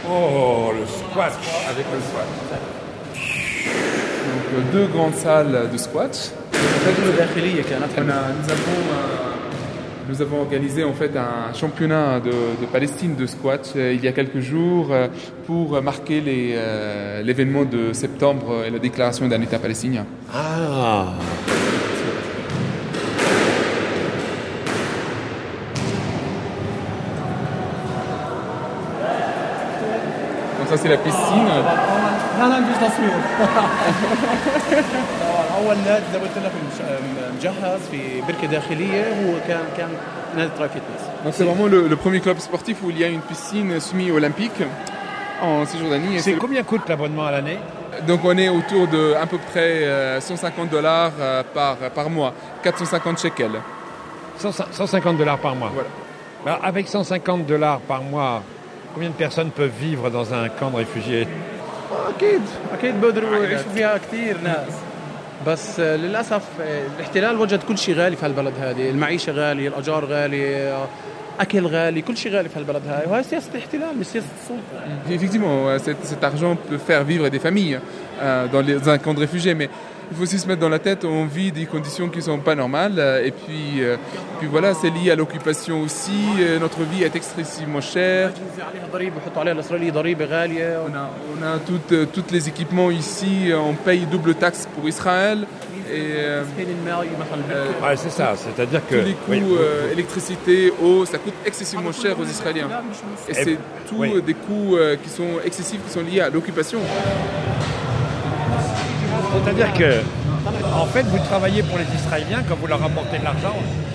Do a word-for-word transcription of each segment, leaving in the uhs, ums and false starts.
Oh, le squat. Avec le squat. Donc deux grandes salles de squat. On a, nous avons euh, Nous avons organisé en fait un championnat de, de Palestine de squat euh, il y a quelques jours euh, pour marquer les, euh, l'événement de septembre et la déclaration d'un État palestinien. Ah. Donc ça c'est la piscine. لا نجوز تصوير. اول نادي زي ما قلت لك مجهز في بركه داخليه هو كان كان نادي تراي فيتنس. Donc c'est vraiment le, le premier club sportif où il y a une piscine semi-olympique en Cisjordanie. C'est combien coûte l'abonnement à l'année? Donc on est autour de à peu près cent cinquante dollars par, par mois, quatre cent cinquante shekels. cent cinquante dollars par mois. Voilà. Alors, avec cent cinquante dollars par mois, combien de personnes peuvent vivre dans un camp de réfugiés? اكيد اكيد بيقدروا يعيشوا فيها كثير ناس بس للاسف الاحتلال وجد كل شيء غالي في هالبلد هذه المعيشه غاليه الاجار غاليه اكل غالي كل شيء غالي في هالبلد هاي وهي سياسه الاحتلال مش سياسه السلطه. Effectivement, cet, cet argent peut faire vivre des familles euh, dans, les, dans un camp de réfugiés, mais il faut aussi se mettre dans la tête, on vit des conditions qui ne sont pas normales, et puis, euh, puis voilà, c'est lié à l'occupation aussi, euh, notre vie est excessivement chère. On a, on a toutes, toutes les équipements ici, on paye double taxe pour Israël. Et euh, euh, ouais, c'est ça, c'est-à-dire que tous les coûts, oui. euh, électricité, eau, ça coûte excessivement cher aux Israéliens. Et c'est tous oui. des coûts euh, qui sont excessifs, qui sont liés à l'occupation. C'est-à-dire que, en fait, vous travaillez pour les Israéliens quand vous leur apportez de l'argent.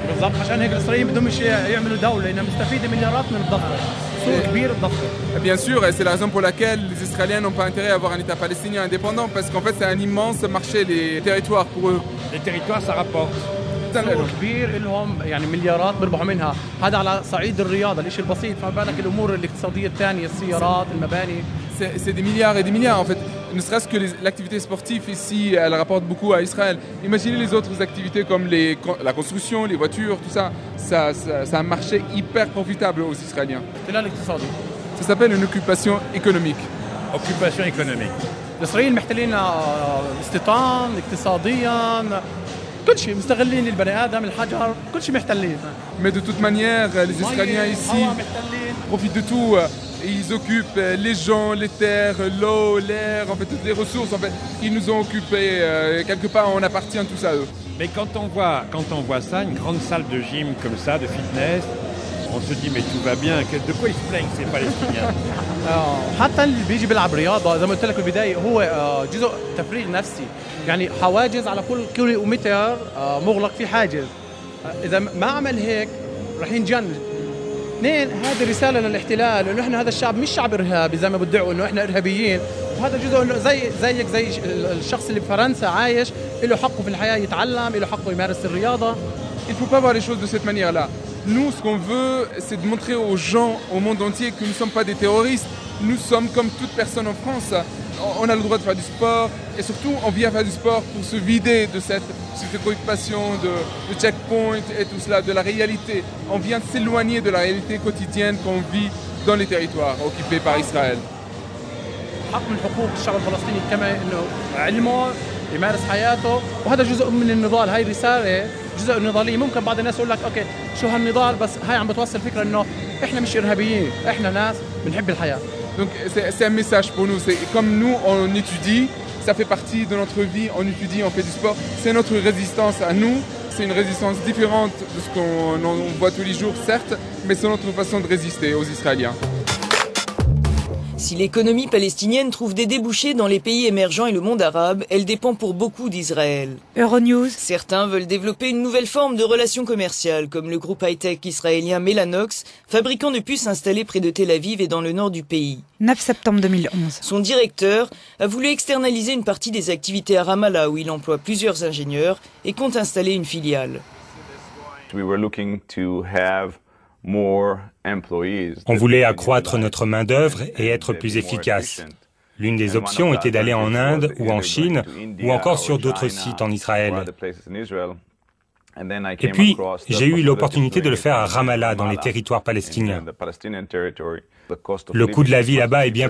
Bien sûr, et c'est la raison pour laquelle les Israéliens n'ont pas intérêt à avoir un État palestinien indépendant, parce qu'en fait, c'est un immense marché, les territoires pour eux. Les territoires, ça rapporte. سوق كبير لهم يعني مليارات بيربحوا منها هذا على صعيد الرياضه الشيء البسيط فما بالك الامور الاقتصاديه الثانيه السيارات المباني. C'est, c'est des milliards et des milliards en fait. Ne serait-ce que les, l'activité sportive ici, elle rapporte beaucoup à Israël. Imaginez les autres activités comme les, la construction, les voitures, tout ça. Ça, ça. C'est un marché hyper profitable aux Israéliens. Ça s'appelle une occupation économique. Occupation économique. الإسرائيليين محتلين استيطان اقتصاديا كل شيء مستغلين البني آدم الحجر كل شيء محتلين. Mais de toute manière, les Israéliens ici profitent de tout. Ils occupent les gens, les terres, l'eau, l'air, en fait toutes les ressources. En fait, ils nous ont occupés. Euh, quelque part, on appartient tous à eux. Mais quand on voit, quand on voit ça, une grande salle de gym comme ça, de fitness, on se dit mais tout va bien. De quoi ils se plaignent ces Palestiniens? حتى اللي بيجي بيلعب رياضة زي ما قلت لك بالبداية هو جزء تفريغ نفسي. يعني حواجز على كل كيلومتر مغلق في حاجز. إذا ما عمل هيك رح ينجن. اثنين هذه رسالة للاحتلال انه احنا هذا الشعب مش شعب ارهابي زي ما بدعوا انه احنا ارهابيين وهذا جزء انه زي زيك زي الشخص اللي بفرنسا عايش له حقه في الحياة يتعلم له حقه يمارس الرياضة. Il faut pas voir les choses de cette manière-là. Nous, ce qu'on veut, c'est de montrer aux gens, au monde entier, que nous ne sommes pas des terroristes. Nous sommes comme toute personne en France. On a le droit de faire du sport et surtout, on vient faire du sport pour se vider de cette, cette occupation, de, de checkpoint et tout cela, de la réalité. On vient s'éloigner de la réalité quotidienne qu'on vit dans les territoires occupés par Israël. حق من حقوق الشعب الفلسطيني كما انه علمه يمارس حياته وهذا جزء من النضال. هاي رساله جزء نضالي. ممكن بعض الناس يقول لك اوكي شو هالنضال بس هاي عم بتوصل فكره انه احنا مش ارهابيين احنا ناس بنحب الحياه. Donc c'est, c'est un message pour nous. C'est comme nous on étudie, ça fait partie de notre vie. On étudie, on fait du sport. C'est notre résistance à nous. C'est une résistance différente de ce qu'on on voit tous les jours, certes, mais c'est notre façon de résister aux Israéliens. Si l'économie palestinienne trouve des débouchés dans les pays émergents et le monde arabe, elle dépend pour beaucoup d'Israël. Euronews. Certains veulent développer une nouvelle forme de relations commerciales, comme le groupe high-tech israélien Mellanox, fabricant de puces installé près de Tel Aviv et dans le nord du pays. neuf septembre deux mille onze. Son directeur a voulu externaliser une partie des activités à Ramallah, où il emploie plusieurs ingénieurs et compte installer une filiale. We were looking to have On voulait accroître notre main-d'œuvre et être plus efficace. L'une des options était d'aller en Inde ou en Chine ou encore sur d'autres sites en Israël. Et puis, j'ai eu l'opportunité de le faire à Ramallah, dans les territoires palestiniens. Le coût de la vie là-bas est bien